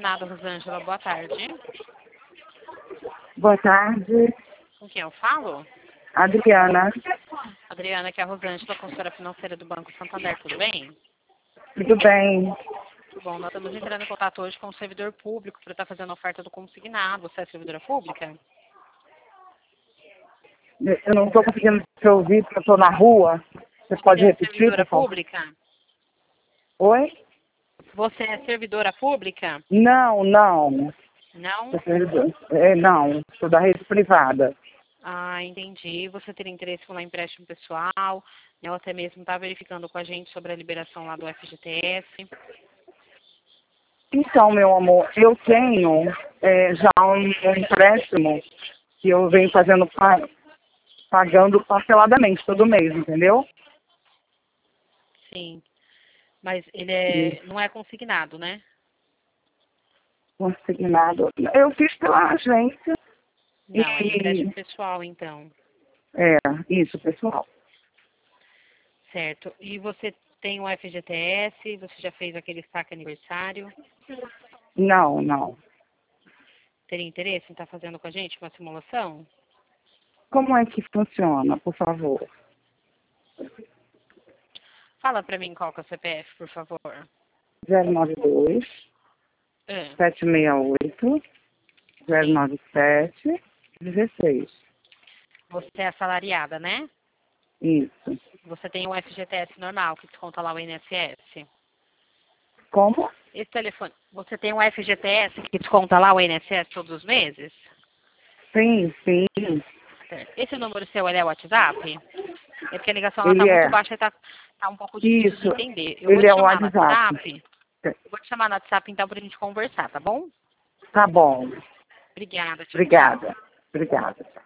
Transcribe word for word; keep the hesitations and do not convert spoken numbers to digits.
Senado, Rosângela. Boa tarde. Boa tarde, Com quem eu falo? Adriana. Adriana, que é a Rosângela, consultora financeira do Banco Santander. Tudo bem? Tudo bem? Tudo bom. Nós estamos entrando em contato hoje com o servidor público para estar fazendo a oferta do consignado. Você é servidora pública? Eu não estou conseguindo te ouvir porque eu estou na rua. Você pode Você é repetir, servidora por favor? pública? Oi? Você é servidora pública? Não, não. Não? Sou servidor- É, não, sou da rede privada. Ah, entendi. Você teria interesse em falar em empréstimo pessoal, né, ou até mesmo está verificando com a gente sobre a liberação lá do F G T S. Então, meu amor, eu tenho é, já um, um empréstimo que eu venho fazendo, pa- pagando parceladamente todo mês, entendeu? Sim. Mas ele E é, não é consignado, né? consignado. Eu fiz pela agência Não, é empréstimo e... pessoal, então. É, isso, pessoal. Certo. E você tem o F G T S, você já fez aquele saque aniversário. Não, não. Teria interesse em estar fazendo com a gente uma simulação? Como é que funciona, por favor? Fala para mim qual que é o C P F, por favor. zero nove dois, Ah, sete seis oito, zero sim. nove sete, dezesseis. Você é assalariada, né? Isso. Você tem o F G T S normal, que desconta lá o I N S S. Como? Esse telefone, você tem o F G T S que desconta lá o I N S S todos os meses? Sim, sim. Certo. Esse número seu, ele é o WhatsApp? É porque a ligação ela tá Ele muito é. baixa e tá, tá um pouco difícil de Isso. entender. Eu vou Ele te é o chamar no WhatsApp. WhatsApp. Eu vou te chamar no WhatsApp então pra gente conversar, tá bom? Tá bom. Obrigada, tchau, tchau. Obrigada. Obrigada.